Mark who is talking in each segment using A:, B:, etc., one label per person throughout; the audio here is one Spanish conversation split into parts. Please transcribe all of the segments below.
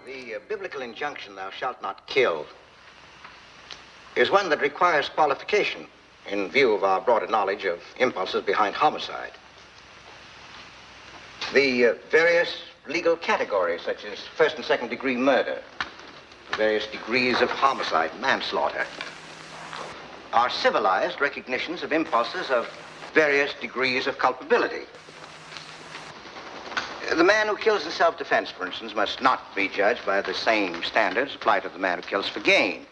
A: The biblical injunction, thou shalt not kill, is one that requires qualification in view of our broader knowledge of impulses behind homicide. The various legal categories, such as first and second degree murder, various degrees of homicide, manslaughter, are civilized recognitions of impulses of various degrees of culpability. The man who kills in self-defense, for instance, must not be judged by the same standards applied to the man who kills for gain.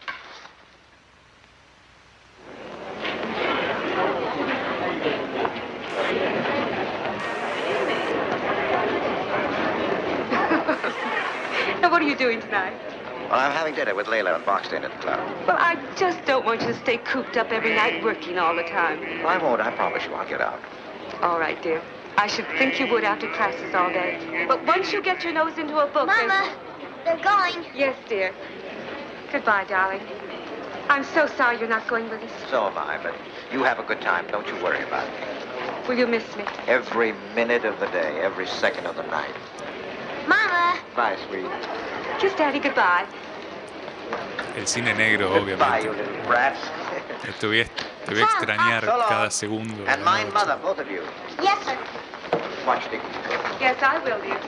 B: Now, what are you doing tonight?
A: Well, I'm having dinner with Layla and Boxton at the club.
B: Well, I just don't want you to stay cooped up every night working all the time.
A: I won't, I promise you. I'll get out.
B: All right, dear. I should think you would after classes all day. But once you get your nose into a book...
C: Mama, they're going.
B: Yes, dear. Goodbye, darling. I'm so sorry you're not going with us.
A: So am I, but you have a good time. Don't you worry about it.
B: Will you miss me?
A: Every minute of the day, every second of the night.
C: Mama.
A: Bye, sweet.
B: Kiss Daddy goodbye.
D: El cine negro,
A: Goodbye, you
D: obviamente.
A: little brats.
D: Te voy a extrañar cada segundo. de
A: And
D: la
A: mind
D: noche.
A: mother, both of you.
C: Yes, sir.
A: Watch Dick.
B: Yes, I will, dear.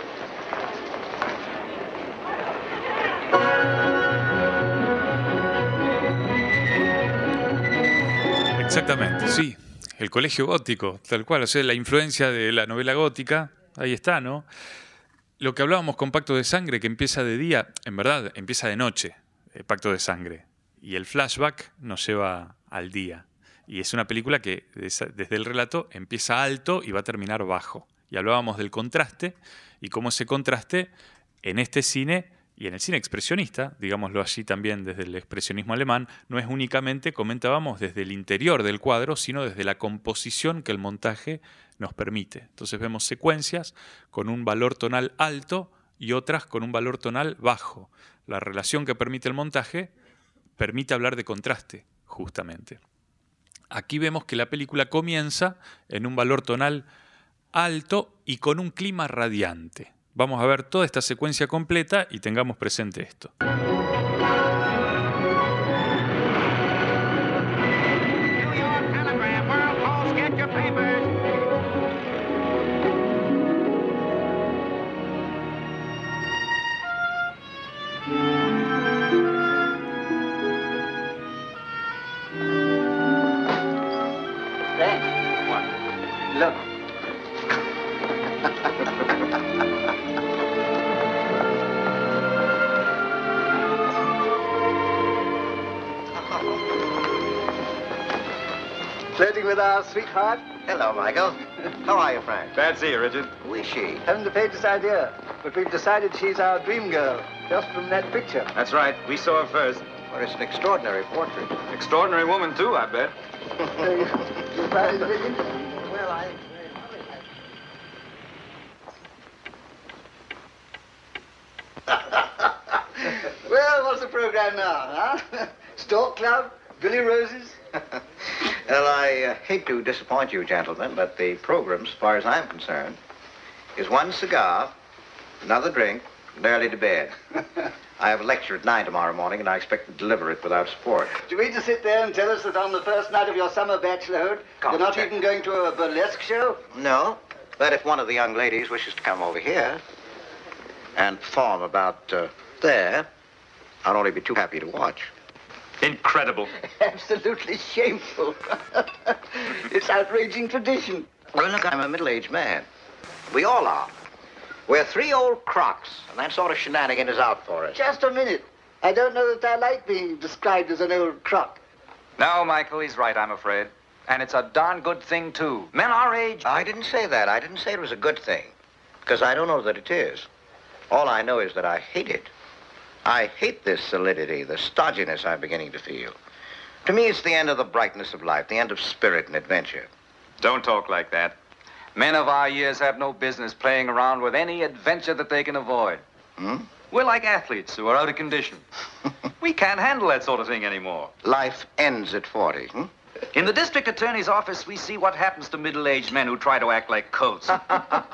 D: Exactamente, sí. El colegio gótico, tal cual. O sea, la influencia de la novela gótica, ahí está, ¿no? Lo que hablábamos con Pacto de Sangre, que empieza de día, en verdad, empieza de noche, Pacto de Sangre. Y el flashback nos lleva al día. Y es una película que desde el relato empieza alto y va a terminar bajo. Y hablábamos del contraste y cómo ese contraste en este cine y en el cine expresionista, digámoslo así también desde el expresionismo alemán, no es únicamente, comentábamos, desde el interior del cuadro, sino desde la composición que el montaje nos permite. Entonces vemos secuencias con un valor tonal alto y otras con un valor tonal bajo. La relación que permite el montaje permite hablar de contraste, justamente. Aquí vemos que la película comienza en un valor tonal alto y con un clima radiante. Vamos a ver toda esta secuencia completa y tengamos presente esto.
A: Look.
E: Flirting with our sweetheart?
A: Hello, Michael. How are you, Frank?
F: Bad see you, Richard.
A: Who is she?
E: Haven't the faintest idea, but we've decided she's our dream girl, just from that picture.
F: That's right. We saw her first.
A: Well, it's an extraordinary portrait.
F: Extraordinary woman, too, I bet.
E: You find it very interesting.
A: Well,
E: Well, what's the program now, huh? Stork Club? Billy Roses?
A: Well, I hate to disappoint you, gentlemen, but the program, as far as I'm concerned, is one cigar, another drink, and early to bed. I have a lecture at 9 tomorrow morning, and I expect to deliver it without support.
E: Do you mean to sit there and tell us that on the first night of your summer bachelorhood,
A: Come,
E: you're not
A: Jack.
E: even going to a burlesque show?
A: No, but if one of the young ladies wishes to come over here and perform about there, I'll only be too happy to watch.
F: Incredible.
E: Absolutely shameful. It's outraging tradition.
A: Well, look, I'm a middle-aged man. We all are. We're three old crocs, and that sort of shenanigan is out for us.
E: Just a minute. I don't know that I like being described as an old crock.
G: No, Michael, he's right, I'm afraid. And it's a darn good thing, too. Men our age...
A: I didn't say that. I didn't say it was a good thing, because I don't know that it is. All I know is that I hate it. I hate this solidity, the stodginess I'm beginning to feel. To me, it's the end of the brightness of life, the end of spirit and adventure.
F: Don't talk like that.
G: Men of our years have no business playing around with any adventure that they can avoid.
A: Hmm?
G: We're like athletes who are out of condition. We can't handle that sort of thing anymore.
A: Life ends at 40, hmm?
G: In the district attorney's office, we see what happens to middle-aged men who try to act like coats. And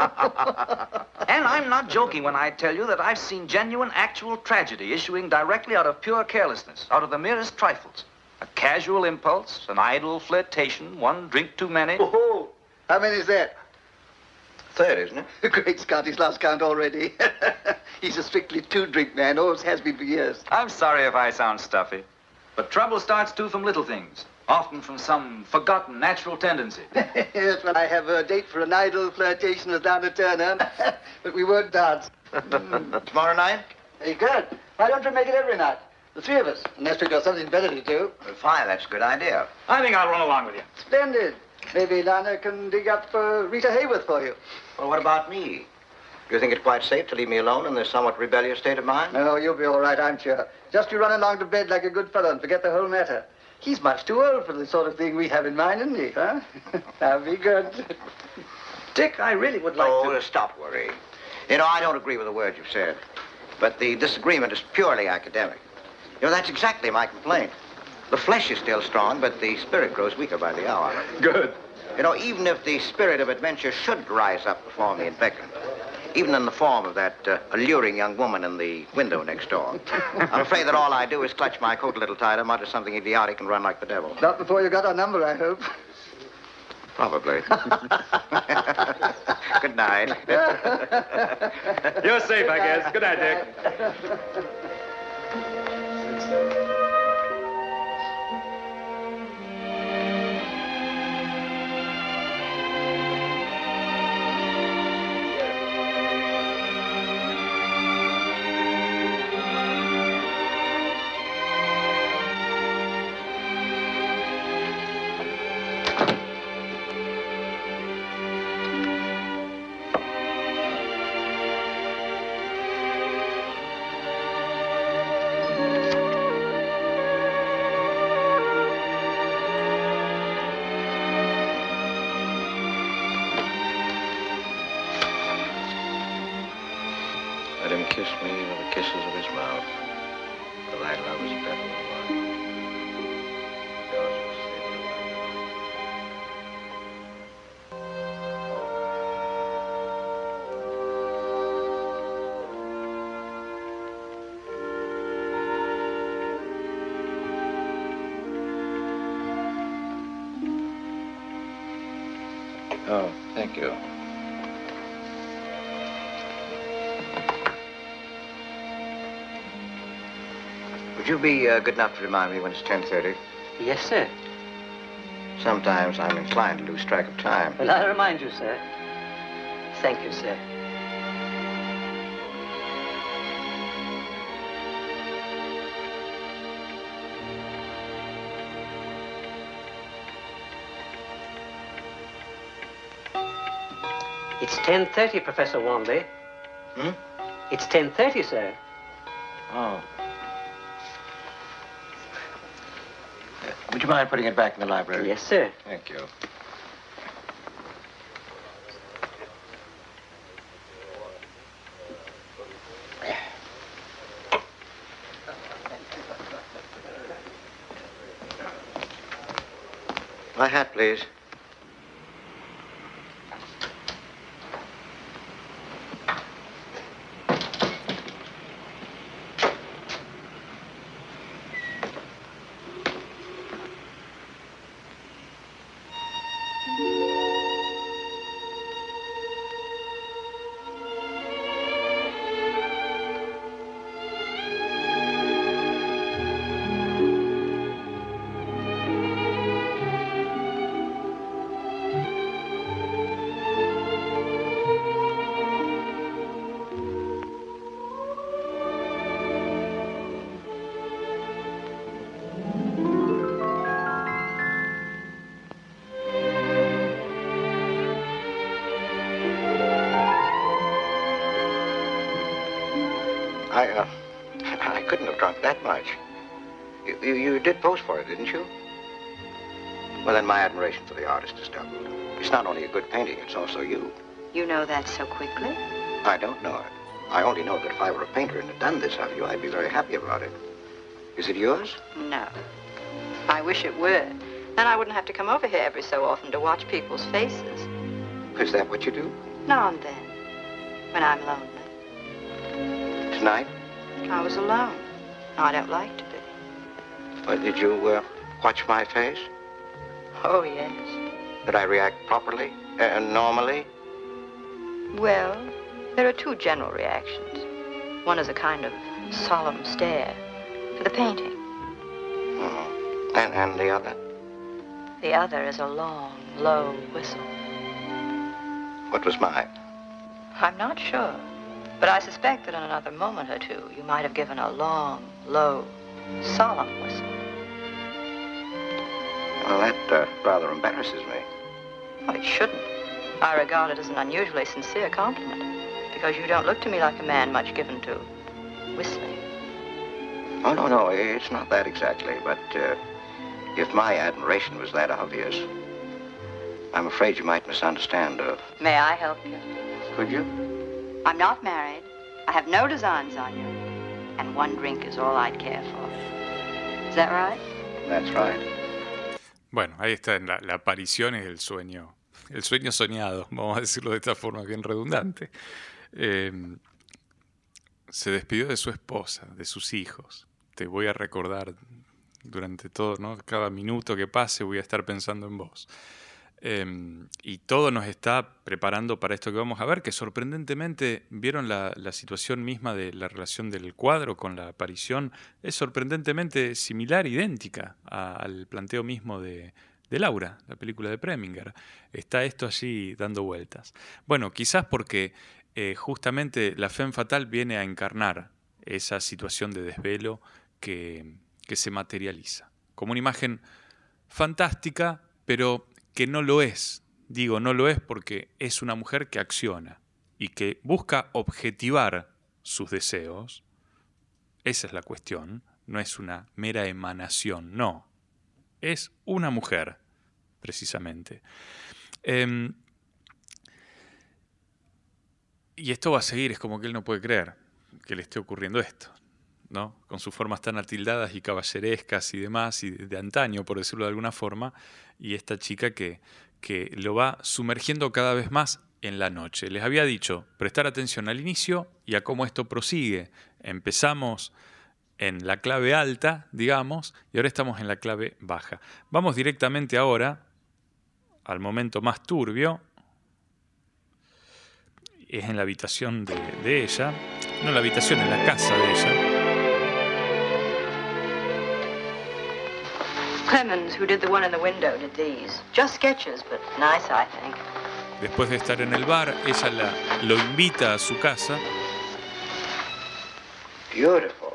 G: I'm not joking when I tell you that I've seen genuine, actual tragedy issuing directly out of pure carelessness, out of the merest trifles. A casual impulse, an idle flirtation, one drink too many.
E: Oh, how many is that?
A: Third, isn't it?
E: Great Scott, he's lost count already. He's a strictly two-drink man, always has been for years.
G: I'm sorry if I sound stuffy, but trouble starts too from little things, often from some forgotten natural tendency.
E: Yes, well, I have a date for an idle flirtation with Donna Turner, but we won't dance.
A: Tomorrow night?
E: Hey, good. Why don't we make it every night? The three of us, unless we've got something better to do.
A: Well, fine, that's a good idea.
G: I think I'll run along with you.
E: Splendid. Maybe Lana can dig up Rita Hayworth for you.
A: Well, what about me? Do you think it's quite safe to leave me alone in this somewhat rebellious state of mind?
E: No, you'll be all right, I'm sure. Just you run along to bed like a good fellow and forget the whole matter. He's much too old for the sort of thing we have in mind, isn't he, huh? Now, be good.
G: Dick, I really would like to...
A: Stop worrying. You know, I don't agree with a word you've said. But the disagreement is purely academic. You know, that's exactly my complaint. The flesh is still strong, but the spirit grows weaker by the hour.
G: Good.
A: You know, even if the spirit of adventure should rise up before me and beckon, even in the form of that alluring young woman in the window next door, I'm afraid that all I do is clutch my coat a little tighter, mutter something idiotic, and run like the devil.
E: Not before you got our number, I hope.
A: Probably. Good night.
G: You're safe, I guess. Good night, Dick.
A: Let him kiss me with the kisses of his mouth. For thy love is better than wine. Yours is sweeter than wine. Oh, thank you. Would you be good enough to remind me when it's 10:30?
H: Yes, sir.
A: Sometimes I'm inclined to lose track of time.
H: Well, I'll remind you, sir. Thank you, sir. It's 10:30, Professor Wanley.
A: Hmm?
H: It's 10:30, sir.
A: Oh. Would you mind putting it back in the library?
H: Yes, sir.
A: Thank you. My hat, please. I couldn't have drunk that much. You did pose for it, didn't you? Well, then my admiration for the artist is doubled. It's not only a good painting, it's also you.
B: You know that so quickly?
A: I don't know it. I only know that if I were a painter and had done this of you, I'd be very happy about it. Is it yours?
B: No. I wish it were.
I: Then I wouldn't have to come over here every so often to watch people's faces.
A: Is that what you do?
I: Now and then, when I'm lonely.
A: Tonight?
I: I was alone. I don't like to be.
A: Well, did you watch my face?
I: Oh, yes.
A: Did I react properly? Normally?
I: Well, there are two general reactions. One is a kind of solemn stare to the painting.
A: Oh. And the other?
I: The other is a long, low whistle.
A: What was mine?
I: I'm not sure, but I suspect that in another moment or two, you might have given a long, low, solemn whistle.
A: Well, that rather embarrasses me.
I: Well, it shouldn't. I regard it as an unusually sincere compliment, because you don't look to me like a man much given to whistling.
A: Oh, no, it's not that exactly, but if my admiration was that obvious, I'm afraid you might misunderstand.
I: May I help you?
A: Could you?
I: I'm not married. I have no designs on you. And one drink is all I'd care for. Is that right?
A: That's right.
D: Bueno, ahí está, la aparición es el sueño soñado, vamos a decirlo de esta forma bien redundante. Se despidió de su esposa, de sus hijos. Te voy a recordar durante todo, ¿no? Cada minuto que pase voy a estar pensando en vos. Y todo nos está preparando para esto que vamos a ver, que sorprendentemente, vieron la situación misma de la relación del cuadro con la aparición, es sorprendentemente similar, idéntica al planteo mismo de Laura, la película de Preminger. Está esto allí dando vueltas. Bueno, quizás porque justamente la femme fatale viene a encarnar esa situación de desvelo que se materializa como una imagen fantástica, pero que no lo es. Digo, no lo es porque es una mujer que acciona y que busca objetivar sus deseos. Esa es la cuestión. No es una mera emanación, no. Es una mujer, precisamente. Y esto va a seguir, es como que él no puede creer que le esté ocurriendo esto, ¿no? Con sus formas tan atildadas y caballerescas y demás, y de antaño, por decirlo de alguna forma, y esta chica que lo va sumergiendo cada vez más en la noche. Les había dicho, prestar atención al inicio y a cómo esto prosigue. Empezamos en la clave alta, digamos, y ahora estamos en la clave baja. Vamos directamente ahora al momento más turbio. Es en la habitación de ella, no en la habitación, en la casa de ella.
I: Clemens, who did the one in the window, did these. Just sketches, but nice, I think.
D: Después de estar en el bar, ella lo invita a su casa.
A: Beautiful.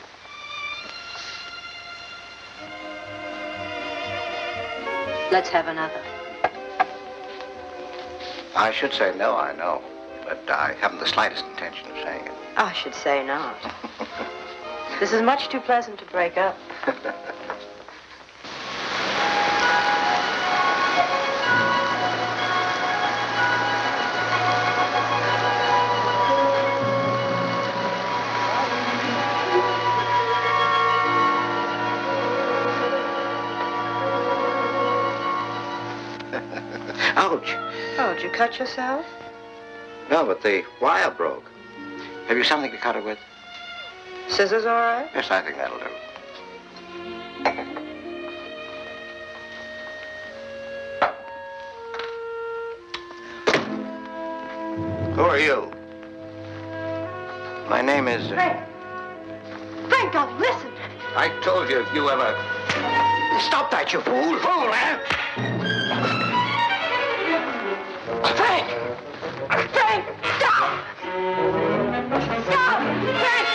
I: Let's have another.
A: I should say no, I know. But I haven't the slightest intention of saying it.
I: I should say not. This is much too pleasant to break up.
A: Ouch.
I: Oh, did you cut yourself?
A: No, but the wire broke. Have you something to cut it with?
I: Scissors all right?
A: Yes, I think that'll do. Who are you? My name is...
C: Frank! Frank, darling, listen!
A: I told you if you ever... Stop that, you fool! Fool, eh?
C: Frank! Frank, stop! Stop! Frank!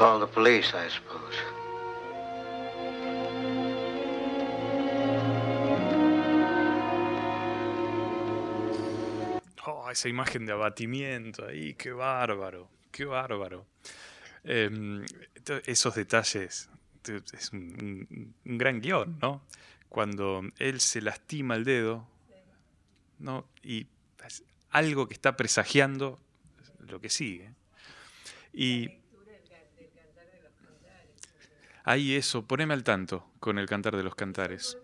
A: Call the police, I suppose.
D: Oh, esa imagen de abatimiento ahí, qué bárbaro, qué bárbaro. Esos detalles, es un gran guión, ¿no? Cuando él se lastima el dedo, ¿no? Y es algo que está presagiando lo que sigue. Y ahí eso, poneme al tanto con el Cantar de los Cantares.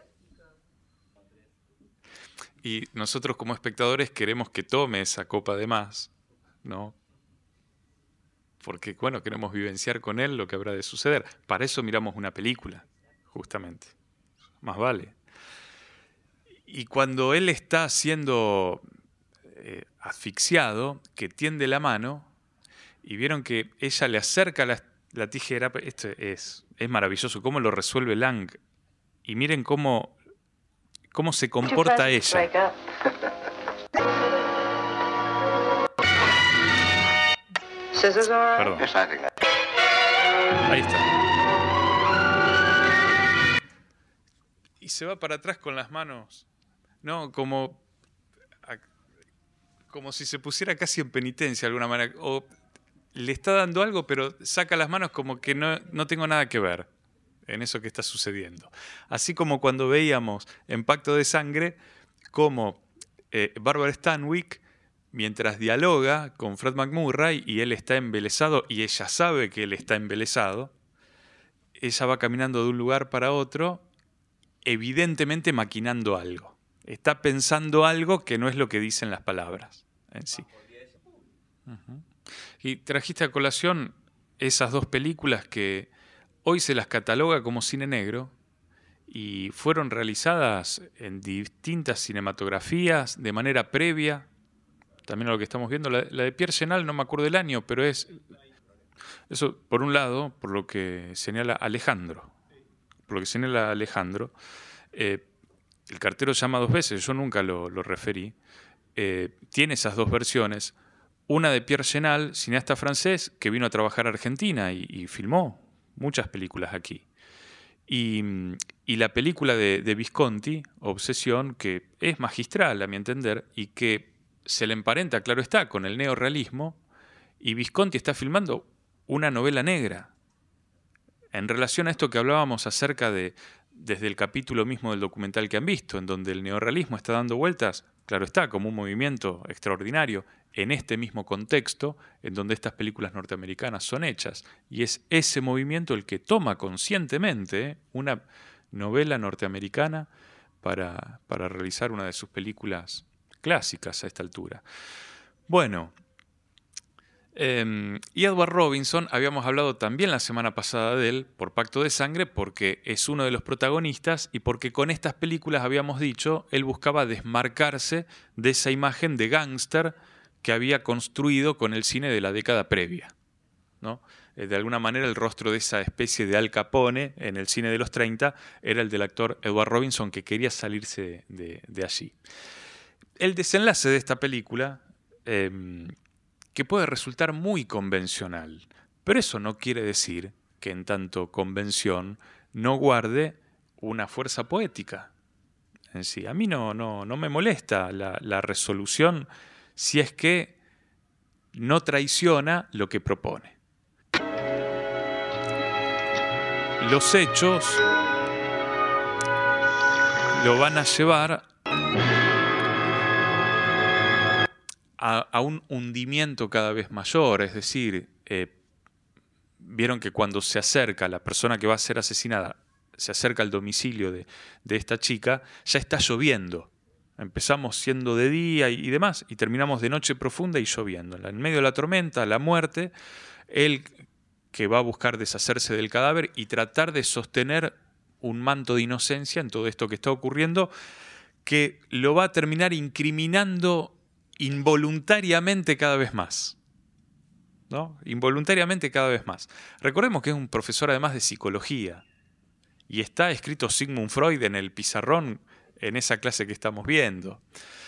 D: Y nosotros como espectadores queremos que tome esa copa de más, ¿no? Porque, bueno, queremos vivenciar con él lo que habrá de suceder. Para eso miramos una película, justamente. Más vale. Y cuando él está siendo asfixiado, que tiende la mano, y vieron que ella le acerca la tijera, esto es maravilloso, cómo lo resuelve Lang. Y miren cómo se comporta ella. Perdón. Ahí está. Y se va para atrás con las manos, ¿no? Como si se pusiera casi en penitencia de alguna manera. O le está dando algo, pero saca las manos como que no tengo nada que ver en eso que está sucediendo. Así como cuando veíamos en Pacto de Sangre cómo Barbara Stanwyck, mientras dialoga con Fred McMurray y él está embelesado y ella sabe que él está embelesado, ella va caminando de un lugar para otro, evidentemente maquinando algo. Está pensando algo que no es lo que dicen las palabras en sí. Uh-huh. Y trajiste a colación esas dos películas que hoy se las cataloga como cine negro y fueron realizadas en distintas cinematografías de manera previa. También a lo que estamos viendo, la de Pierre Chenal, no me acuerdo el año, pero es eso, por un lado, por lo que señala Alejandro. El cartero llama dos veces, yo nunca lo referí. Tiene esas dos versiones. Una de Pierre Chenal, cineasta francés, que vino a trabajar a Argentina y filmó muchas películas aquí. Y la película de Visconti, Obsesión, que es magistral a mi entender y que se le emparenta, claro está, con el neorrealismo, y Visconti está filmando una novela negra. En relación a esto que hablábamos acerca desde el capítulo mismo del documental que han visto, en donde el neorrealismo está dando vueltas, claro está, como un movimiento extraordinario, en este mismo contexto, en donde estas películas norteamericanas son hechas. Y es ese movimiento el que toma conscientemente una novela norteamericana para realizar una de sus películas clásicas a esta altura. Bueno, y Edward Robinson, habíamos hablado también la semana pasada de él por Pacto de Sangre, porque es uno de los protagonistas y porque con estas películas, habíamos dicho, él buscaba desmarcarse de esa imagen de gángster que había construido con el cine de la década previa, ¿no? De alguna manera el rostro de esa especie de Al Capone en el cine de los 30 era el del actor Edward Robinson, que quería salirse de allí. El desenlace de esta película, que puede resultar muy convencional, pero eso no quiere decir que en tanto convención no guarde una fuerza poética en sí. A mí no me molesta la resolución si es que no traiciona lo que propone. Los hechos lo van a llevar a un hundimiento cada vez mayor, es decir, vieron que cuando se acerca la persona que va a ser asesinada, se acerca al domicilio de esta chica, ya está lloviendo. Empezamos siendo de día y demás, y terminamos de noche profunda y lloviendo. En medio de la tormenta, la muerte, él que va a buscar deshacerse del cadáver y tratar de sostener un manto de inocencia en todo esto que está ocurriendo, que lo va a terminar incriminando involuntariamente cada vez más, ¿no? Involuntariamente cada vez más. Recordemos que es un profesor además de psicología y está escrito Sigmund Freud en el pizarrón en esa clase que estamos viendo.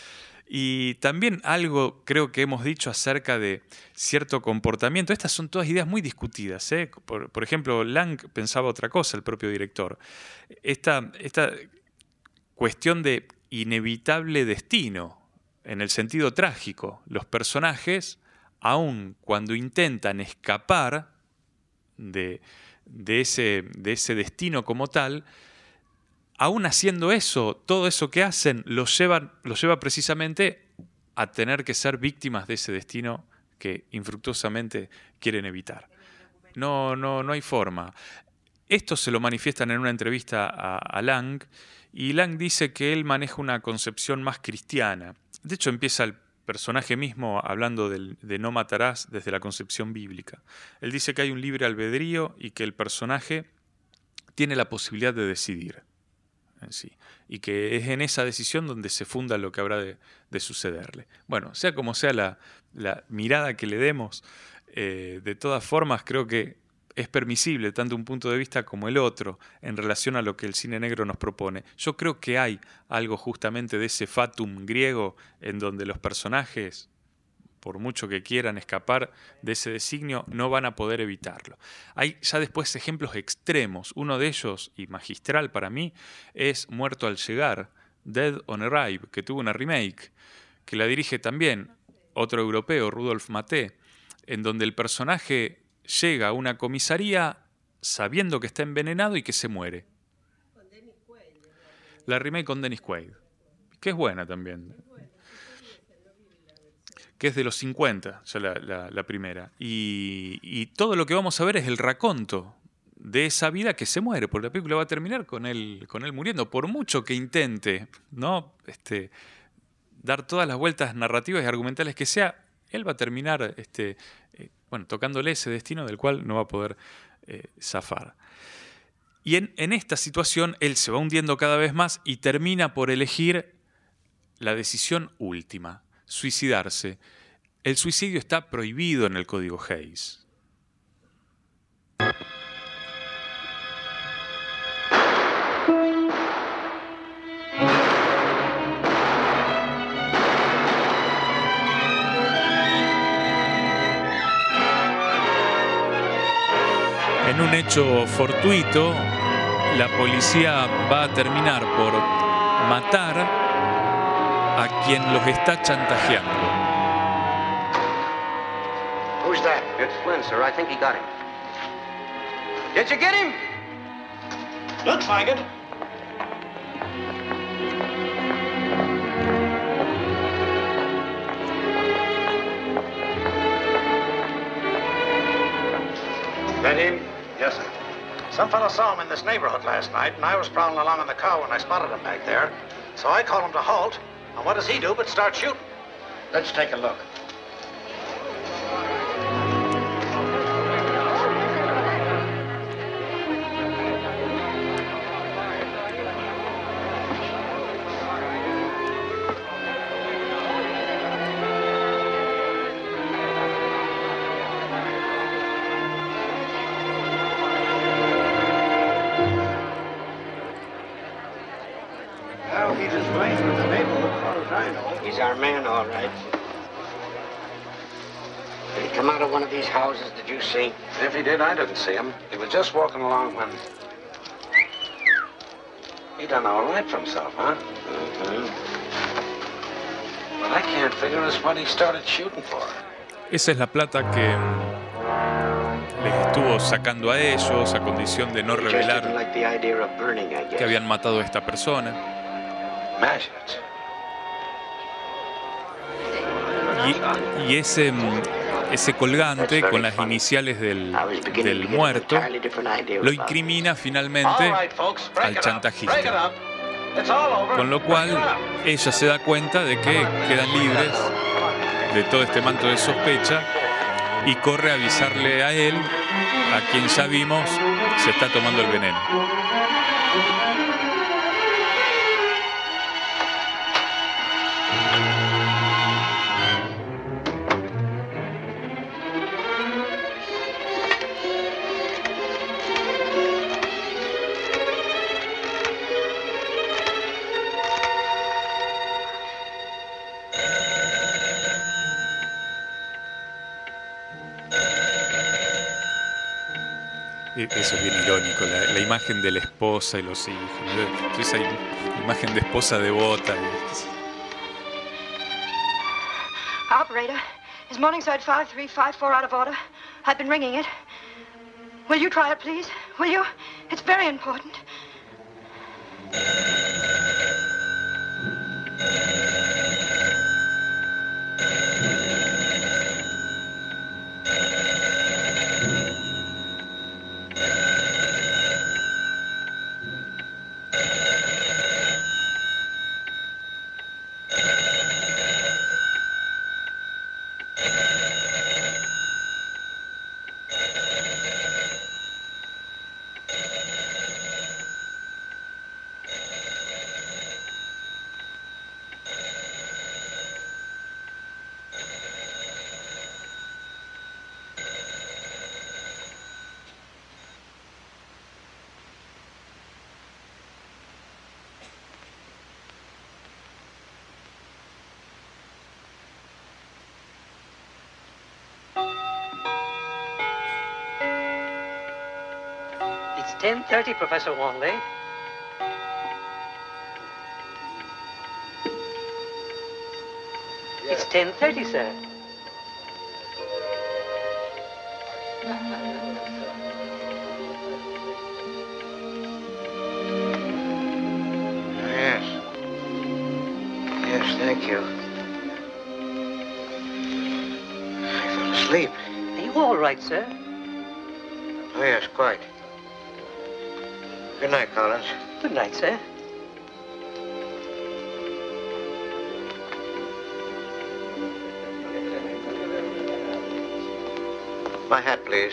D: Y también algo creo que hemos dicho acerca de cierto comportamiento. Estas son todas ideas muy discutidas, ¿eh? Por ejemplo, Lang pensaba otra cosa, el propio director. Esta cuestión de inevitable destino, en el sentido trágico. Los personajes, aun cuando intentan escapar de ese destino como tal, aún haciendo eso, todo eso que hacen los lleva precisamente a tener que ser víctimas de ese destino que infructuosamente quieren evitar. No hay forma. Esto se lo manifiestan en una entrevista a Lang, y Lang dice que él maneja una concepción más cristiana. De hecho, empieza el personaje mismo hablando de no matarás desde la concepción bíblica. Él dice que hay un libre albedrío y que el personaje tiene la posibilidad de decidir en sí, y que es en esa decisión donde se funda lo que habrá de sucederle. Bueno, sea como sea la mirada que le demos, de todas formas creo que es permisible tanto un punto de vista como el otro en relación a lo que el cine negro nos propone. Yo creo que hay algo justamente de ese fatum griego en donde los personajes, por mucho que quieran escapar de ese designio, no van a poder evitarlo. Hay ya después ejemplos extremos. Uno de ellos, y magistral para mí, es Muerto al llegar, Dead on Arrival, que tuvo una remake, que la dirige también otro europeo, Rudolf Maté, en donde el personaje llega a una comisaría sabiendo que está envenenado y que se muere. La remake con Dennis Quaid, que es buena también, que es de los 50, ya la primera. Y todo lo que vamos a ver es el raconto de esa vida que se muere, porque la película va a terminar con él muriendo, por mucho que intente, ¿no? Dar todas las vueltas narrativas y argumentales que sea, él va a terminar tocándole ese destino del cual no va a poder zafar. Y en esta situación él se va hundiendo cada vez más y termina por elegir la decisión última: suicidarse. El suicidio está prohibido en el Código Hays. En un hecho fortuito, la policía va a terminar por matar a quien los está chantajeando.
A: Who's that? It's Flynn, sir. I think he got him. Did you get him?
J: Looks like it.
A: That him?
J: Yes, sir. Some fellow saw him in this neighborhood last night, and I was prowling along in the car when I spotted him back there. So I called him to halt, and what does he do but start shooting?
A: Let's take a look.
K: He's our man, all right. Did he come out of one of these houses, did you see?
J: If he did, I didn't see him. He was just walking along when... He done all right for himself, huh?
K: Mm-hmm.
J: What I can't figure is what he started shooting for.
D: Esa es la plata que les estuvo sacando a ellos a condición de no revelar que habían matado a esta persona. Y ese colgante con las iniciales del muerto lo incrimina finalmente al chantajista. Con lo cual ella se da cuenta de que quedan libres de todo este manto de sospecha y corre a avisarle a él, a quien ya vimos se está tomando el veneno. Eso es bien irónico, la imagen de la esposa y los hijos. ¿No? Esa imagen de esposa devota.
C: Operator, is Morningside 5354 out of order? I've been ringing it. Will you try it, please? Will you? It's very important.
H: It's 10:30, Professor Wanley. It's 10:30, sir.
A: Yes. Yes, thank you. I fell asleep.
H: Are you all right, sir?
A: Oh, yes, quite. Good night, Collins.
H: Good night, sir.
A: My hat, please.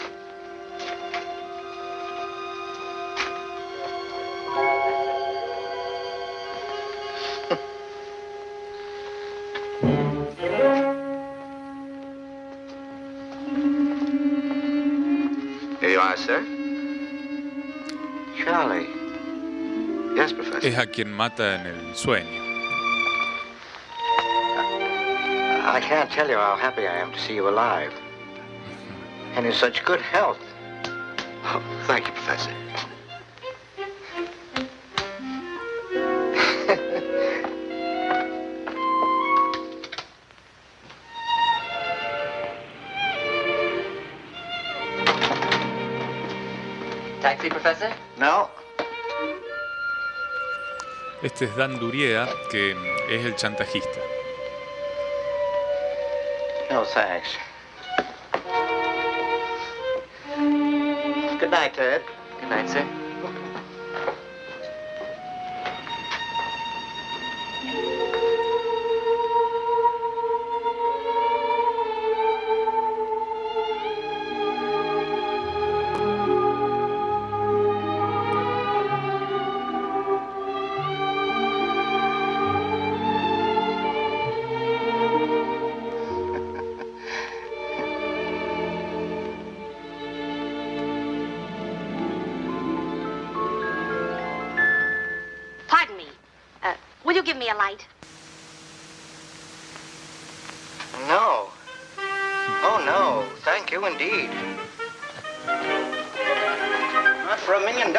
F: Here you are, sir.
A: Charlie. Yes, Professor.
D: Es a quien mata en el sueño.
A: I can't tell you how happy I am to see you alive. And in such good health.
F: Oh, thank you, Professor.
H: Taxi, Professor?
A: No.
D: Este es Dan Durieda, que es el chantajista.
A: No, thanks. Good night, Ted.
H: Good night, sir.
C: Pardon me. Will you give me a light?
A: No. Oh, no. Thank you indeed. Not for $1 million.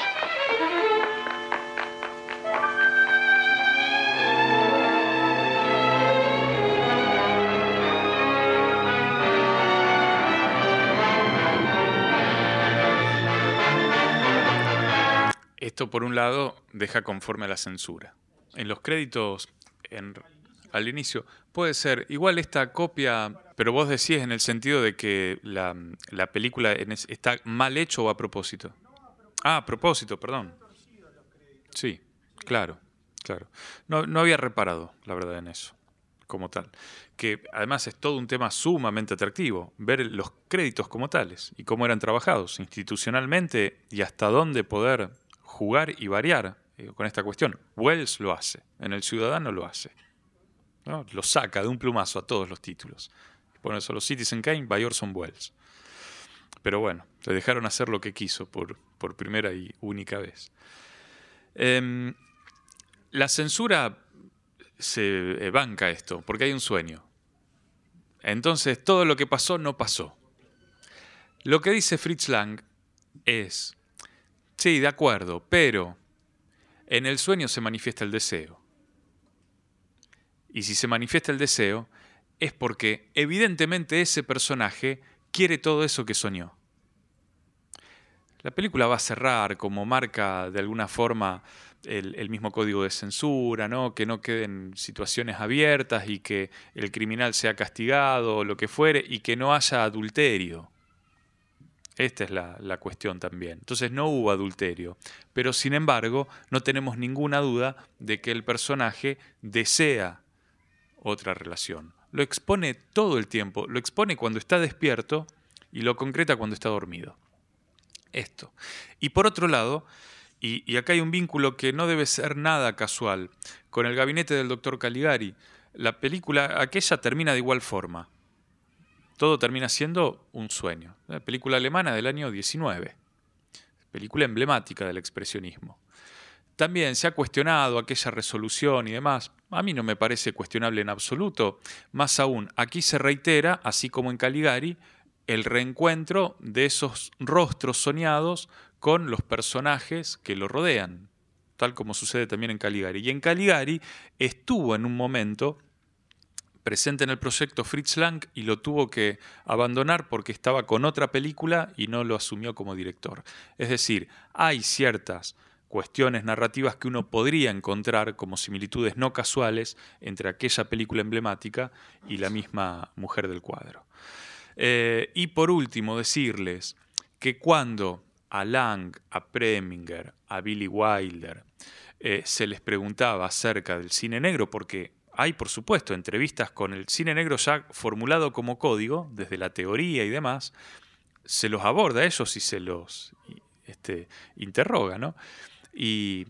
D: Esto, por un lado, deja conforme a la censura. En los créditos, al inicio, puede ser igual esta copia, pero vos decís en el sentido de que la película está mal hecho o a propósito. Ah, a propósito, perdón. Sí, claro. No había reparado, la verdad, en eso, como tal. Que además es todo un tema sumamente atractivo, ver los créditos como tales y cómo eran trabajados institucionalmente y hasta dónde poder jugar y variar con esta cuestión. Wells lo hace, en El Ciudadano lo hace, ¿no? Lo saca de un plumazo a todos los títulos. Pone solo Citizen Kane by Orson Welles. Pero bueno, le dejaron hacer lo que quiso por primera y única vez. La censura se banca esto, porque hay un sueño. Entonces, todo lo que pasó no pasó. Lo que dice Fritz Lang es, sí, de acuerdo, pero en el sueño se manifiesta el deseo. Y si se manifiesta el deseo, es porque evidentemente ese personaje quiere todo eso que soñó. La película va a cerrar como marca de alguna forma el mismo código de censura, ¿no? Que no queden situaciones abiertas y que el criminal sea castigado o lo que fuere y que no haya adulterio. Esta es la cuestión también. Entonces no hubo adulterio, pero sin embargo no tenemos ninguna duda de que el personaje desea otra relación. Lo expone todo el tiempo, lo expone cuando está despierto y lo concreta cuando está dormido. Esto. Y por otro lado, y acá hay un vínculo que no debe ser nada casual, con el gabinete del doctor Caligari, la película aquella termina de igual forma. Todo termina siendo un sueño. La película alemana del año 19. Película emblemática del expresionismo. También se ha cuestionado aquella resolución y demás. A mí no me parece cuestionable en absoluto. Más aún, aquí se reitera, así como en Caligari, el reencuentro de esos rostros soñados con los personajes que lo rodean, tal como sucede también en Caligari. Y en Caligari estuvo en un momento presente en el proyecto Fritz Lang y lo tuvo que abandonar porque estaba con otra película y no lo asumió como director. Es decir, hay ciertas cuestiones narrativas que uno podría encontrar como similitudes no casuales entre aquella película emblemática y la misma Mujer del Cuadro. Y por último, decirles que cuando a Lang, a Preminger, a Billy Wilder se les preguntaba acerca del cine negro, porque hay, por supuesto, entrevistas con el cine negro ya formulado como código, desde la teoría y demás, se los aborda a ellos y se los interroga, ¿no? Y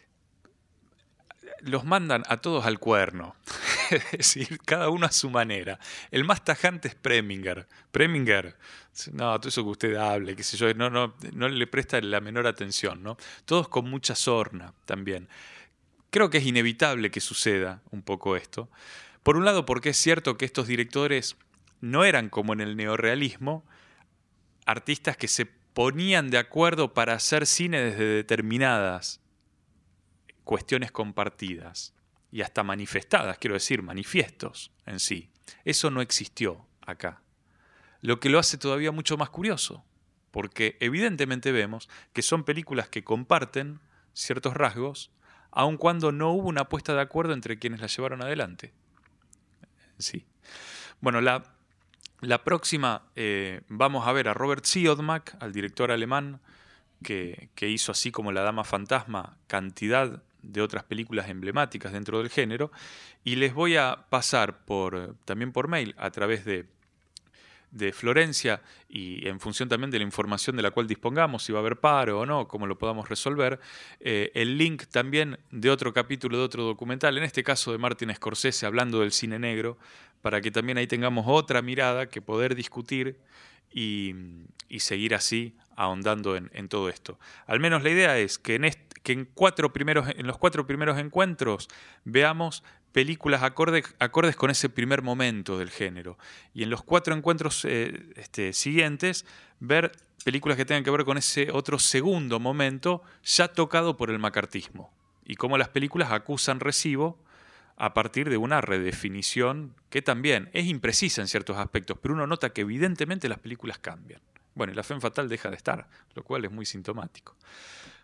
D: los mandan a todos al cuerno. Es decir, cada uno a su manera. El más tajante es Preminger. Preminger, no, todo eso que usted hable, qué sé yo, no le presta la menor atención, ¿no? Todos con mucha sorna también. Creo que es inevitable que suceda un poco esto. Por un lado, porque es cierto que estos directores no eran como en el neorrealismo, artistas que se ponían de acuerdo para hacer cine desde determinadas cuestiones compartidas y hasta manifestadas, quiero decir, manifiestos en sí. Eso no existió acá. Lo que lo hace todavía mucho más curioso, porque evidentemente vemos que son películas que comparten ciertos rasgos, aun cuando no hubo una puesta de acuerdo entre quienes la llevaron adelante. Sí. Bueno, la próxima vamos a ver a Robert Siodmak, al director alemán que hizo, así como La Dama Fantasma, cantidad de otras películas emblemáticas dentro del género, y les voy a pasar también por mail a través de Florencia y en función también de la información de la cual dispongamos, si va a haber paro o no, cómo lo podamos resolver, el link también de otro capítulo de otro documental, en este caso de Martin Scorsese, hablando del cine negro, para que también ahí tengamos otra mirada que poder discutir y seguir así ahondando en todo esto. Al menos la idea es que en los 4 primeros encuentros veamos películas acordes con ese primer momento del género. Y en los 4 encuentros siguientes, ver películas que tengan que ver con ese otro segundo momento ya tocado por el macartismo. Y cómo las películas acusan recibo a partir de una redefinición que también es imprecisa en ciertos aspectos, pero uno nota que evidentemente las películas cambian. Bueno, y la Femme Fatale deja de estar, lo cual es muy sintomático.